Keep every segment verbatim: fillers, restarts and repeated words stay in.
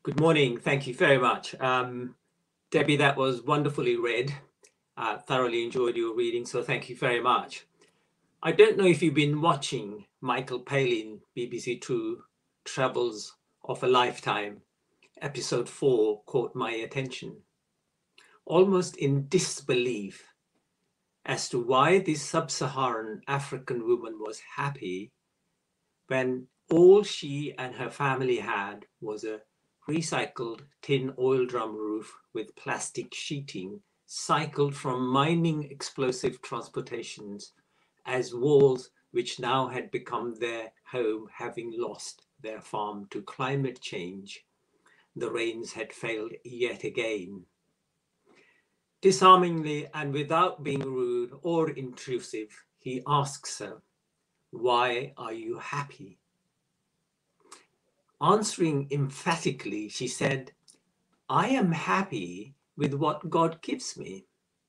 Good morning. Thank you very much. Um, Debbie, that was wonderfully read. Uh, thoroughly enjoyed your reading, so thank you very much. I don't know if you've been watching Michael Palin, B B C Two, Travels of a Lifetime. Episode four caught my attention, almost in disbelief as to why this sub-Saharan African woman was happy when all she and her family had was a recycled tin oil drum roof with plastic sheeting cycled from mining explosive transportations as walls which now had become their home, having lost their farm to climate change. The rains had failed yet again. Disarmingly and without being rude or intrusive, he asks her, "Why are you happy?" Answering emphatically, she said, "I am happy with what God gives me."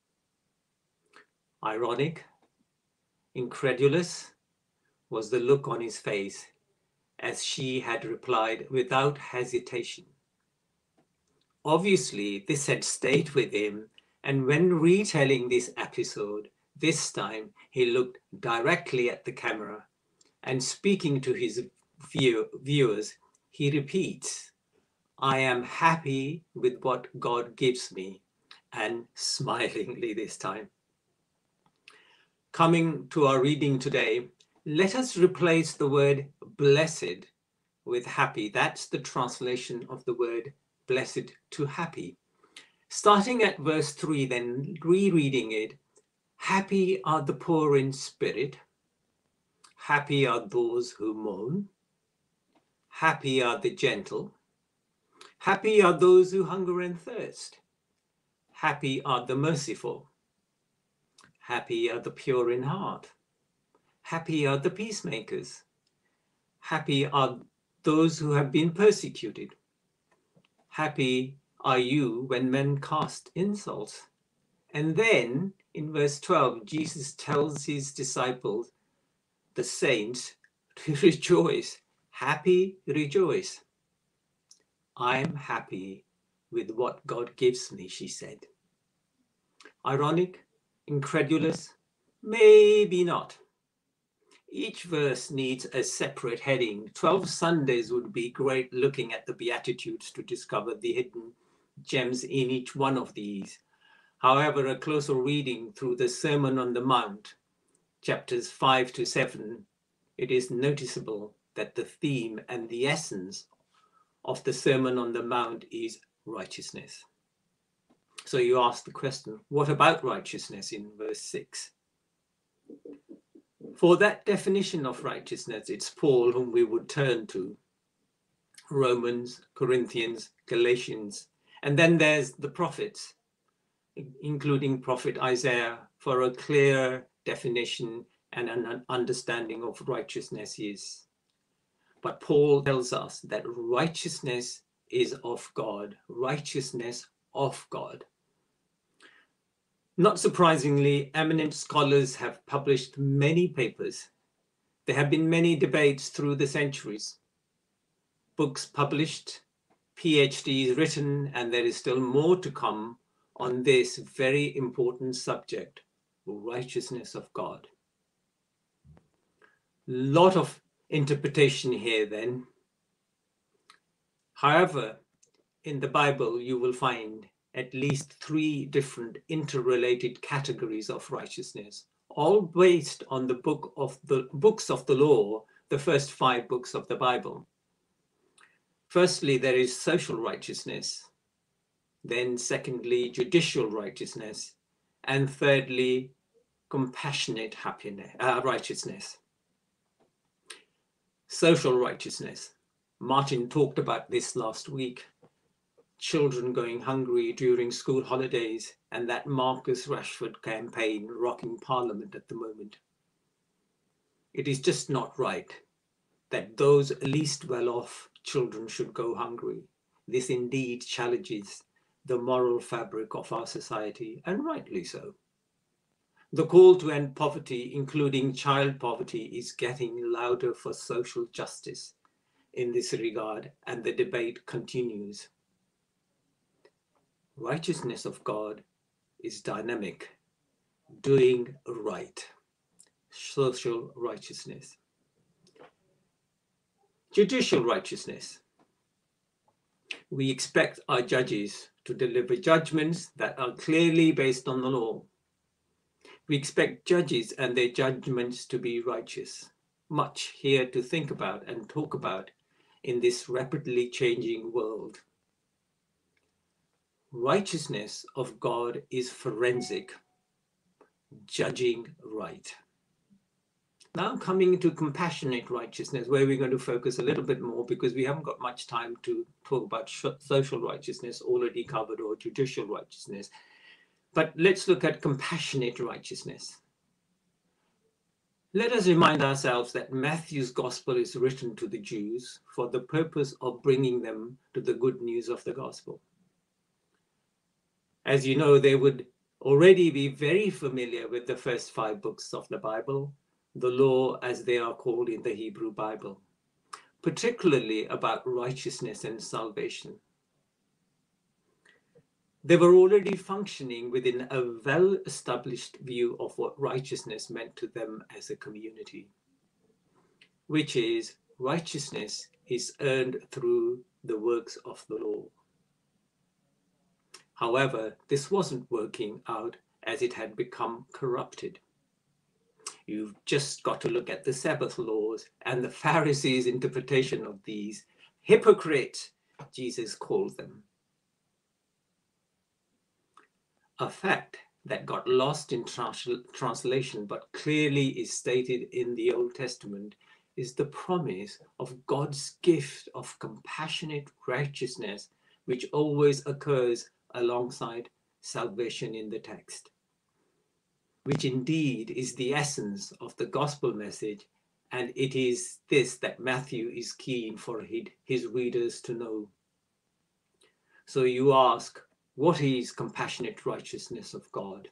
Ironic, incredulous was the look on his face as she had replied without hesitation. Obviously, this had stayed with him, and when retelling this episode, this time he looked directly at the camera and speaking to his view viewers, he repeats, "I am happy with what God gives me," and smilingly this time. Coming to our reading today, let us replace the word blessed with happy. That's the translation of the word blessed to happy. Starting at verse three, then rereading it, happy are the poor in spirit, happy are those who mourn, happy are the gentle, happy are those who hunger and thirst, happy are the merciful, happy are the pure in heart, happy are the peacemakers, happy are those who have been persecuted, happy are you when men cast insults. And then in verse twelve, Jesus tells his disciples, the saints, to rejoice. Happy, rejoice. I'm happy with what God gives me, she said. Ironic, incredulous, maybe not. Each verse needs a separate heading. twelve Sundays would be great looking at the Beatitudes to discover the hidden gems in each one of these. However, a closer reading through the Sermon on the Mount, chapters five to seven, it is noticeable that the theme and the essence of the Sermon on the Mount is righteousness. So you ask the question, what about righteousness in verse six? For that definition of righteousness, it's Paul whom we would turn to. Romans, Corinthians, Galatians, and then there's the prophets, including prophet Isaiah, for a clear definition and an understanding of righteousness is. But Paul tells us that righteousness is of God, righteousness of God. Not surprisingly, eminent scholars have published many papers. There have been many debates through the centuries, books published, PhDs written, and there is still more to come on this very important subject, righteousness of God. Lot of interpretation here then. However, in the Bible, you will find at least three different interrelated categories of righteousness, all based on the book of the books of the law, the first five books of the Bible. Firstly, there is social righteousness. Then secondly, judicial righteousness. And thirdly, compassionate happiness, uh, righteousness. Social righteousness. Martin talked about this last week. Children going hungry during school holidays and that Marcus Rashford campaign rocking Parliament at the moment. It is just not right that those least well-off children should go hungry. This indeed challenges the moral fabric of our society, and rightly so. The call to end poverty, including child poverty, is getting louder for social justice. in this regard, and the debate continues. Righteousness of God is dynamic, doing right, social righteousness. Judicial righteousness. We expect our judges to deliver judgments that are clearly based on the law. We expect judges and their judgments to be righteous. Much here to think about and talk about in this rapidly changing world. Righteousness of God is forensic, judging right. Now coming to compassionate righteousness, where we're going to focus a little bit more because we haven't got much time to talk about social righteousness, already covered, or judicial righteousness. But let's look at compassionate righteousness. Let us remind ourselves that Matthew's gospel is written to the Jews for the purpose of bringing them to the good news of the gospel. As you know, they would already be very familiar with the first five books of the Bible, the law as they are called in the Hebrew Bible, particularly about righteousness and salvation. They were already functioning within a well-established view of what righteousness meant to them as a community, which is righteousness is earned through the works of the law. However, this wasn't working out as it had become corrupted. You've just got to look at the Sabbath laws and the Pharisees' interpretation of these. Hypocrite, Jesus called them. A fact that got lost in trans translation but clearly is stated in the Old Testament is the promise of God's gift of compassionate righteousness, which always occurs alongside salvation in the text, which indeed is the essence of the gospel message, and it is this that Matthew is keen for his readers to know. So you ask, what is compassionate righteousness of God?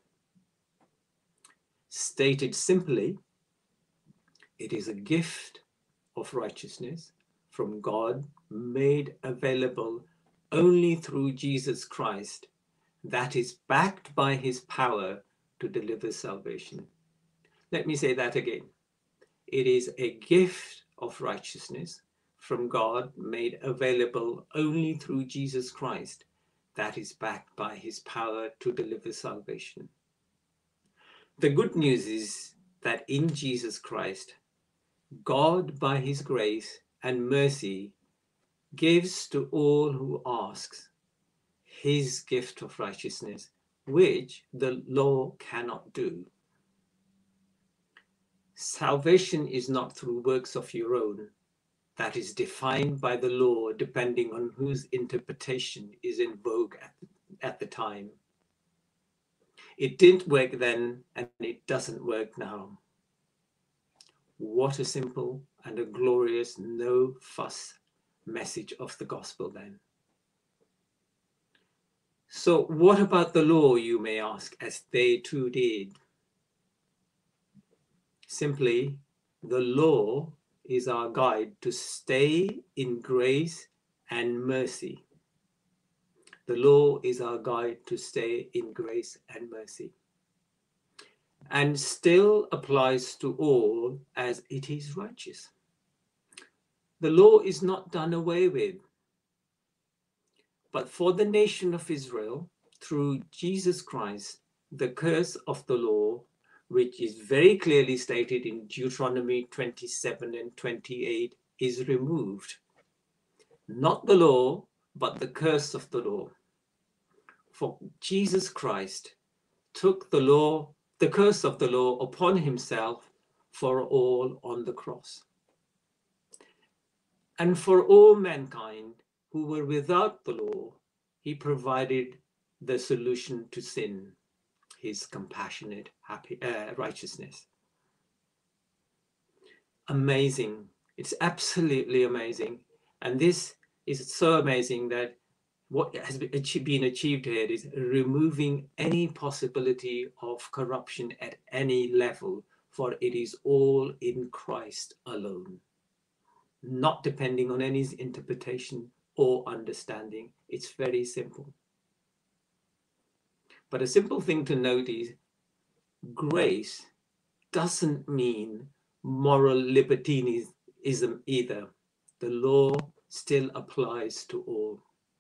Stated simply, it is a gift of righteousness from God made available only through Jesus Christ, that is backed by his power to deliver salvation. Let me say that again. It is a gift of righteousness from God made available only through Jesus Christ, that is backed by his power to deliver salvation. The good news is that in Jesus Christ, God, by his grace and mercy, gives to all who asks his gift of righteousness, which the law cannot do. Salvation is not through works of your own, that is defined by the law depending on whose interpretation is in vogue at, at the time. It didn't work then, and it doesn't work now. What a simple and a glorious no-fuss message of the gospel then. So what about the law, you may ask, as they too did? Simply, the law is our guide to stay in grace and mercy. The law is our guide to stay in grace and mercy, and still applies to all as it is righteous. The law is not done away with, but for the nation of Israel, through Jesus Christ, the curse of the law, which is very clearly stated in Deuteronomy twenty-seven and twenty-eight, is removed. Not the law, but the curse of the law. For Jesus Christ took the law, the curse of the law upon himself for all on the cross. And for all mankind who were without the law, he provided the solution to sin, his compassionate happy, uh, righteousness. Amazing. It's absolutely amazing. And this is so amazing that what has been achieved here is removing any possibility of corruption at any level, for it is all in Christ alone. not depending on any interpretation or understanding. It's very simple. But a simple thing to note is grace doesn't mean moral libertinism either. The law still applies to all.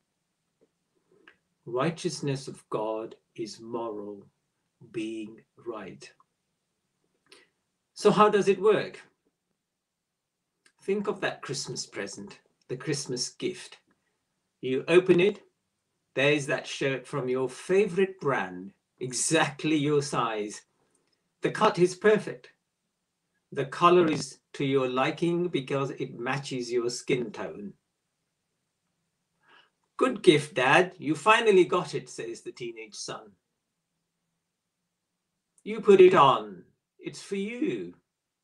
Righteousness of God is moral, being right. So how does it work? Think of that Christmas present, the Christmas gift. You open it, there's that shirt from your favorite brand, exactly your size. The cut is perfect. The color is to your liking because it matches your skin tone. Good gift, Dad. You finally got it, says the teenage son. You put it on. It's for you.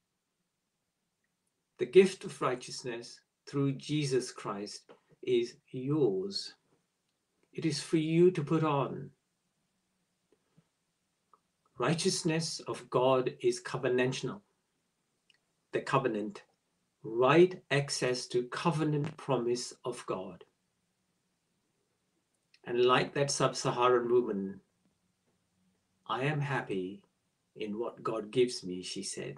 The gift of righteousness through Jesus Christ is yours. It is for you to put on. Righteousness of God is covenantal. The covenant, right access to covenant promise of God. And like that sub-Saharan woman, I am happy in what God gives me, she said.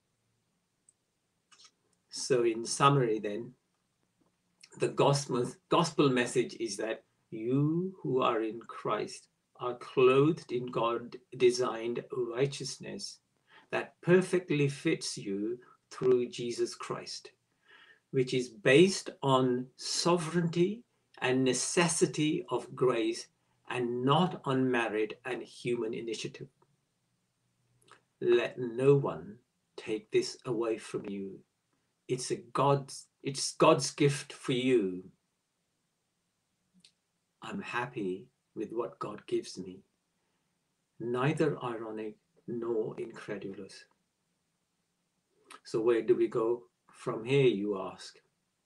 So in summary then, the gospel, gospel message is that you who are in Christ are clothed in God-designed righteousness that perfectly fits you through Jesus Christ, which is based on sovereignty and necessity of grace and not on merit and human initiative. Let no one take this away from you. It's a God's, it's God's gift for you. I'm happy with what God gives me, neither ironic nor incredulous. So where do we go from here, you ask?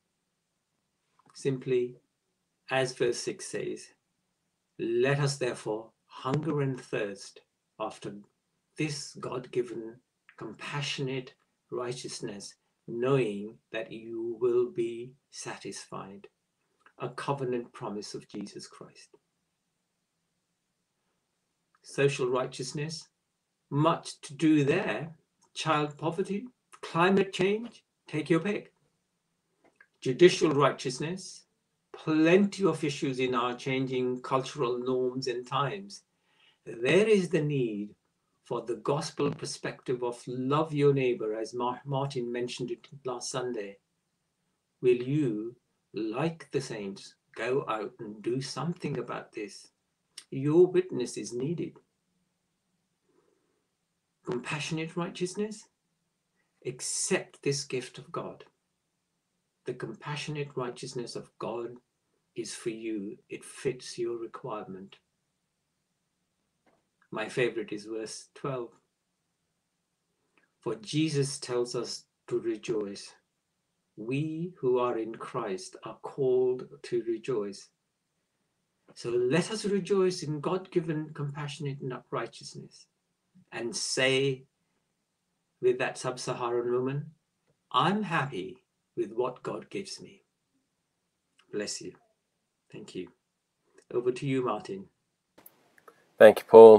Simply, as verse six says, let us therefore hunger and thirst after this God-given, compassionate righteousness, knowing that you will be satisfied. A covenant promise of Jesus Christ. Social righteousness, much to do there. Child poverty, climate change, take your pick. Judicial righteousness, plenty of issues in our changing cultural norms and times. There is the need for the gospel perspective of love your neighbor, as Martin mentioned it last Sunday. Will you, like the saints, go out and do something about this? Your witness is needed. Compassionate righteousness, accept this gift of God. The compassionate righteousness of God is for you. It fits your requirement. My favorite is verse twelve. For Jesus tells us to rejoice. We who are in Christ are called to rejoice. So let us rejoice in God-given compassionate righteousness and say with that sub-Saharan woman, I'm happy with what God gives me. Bless you. Thank you. Over to you, Martin. Thank you, Paul.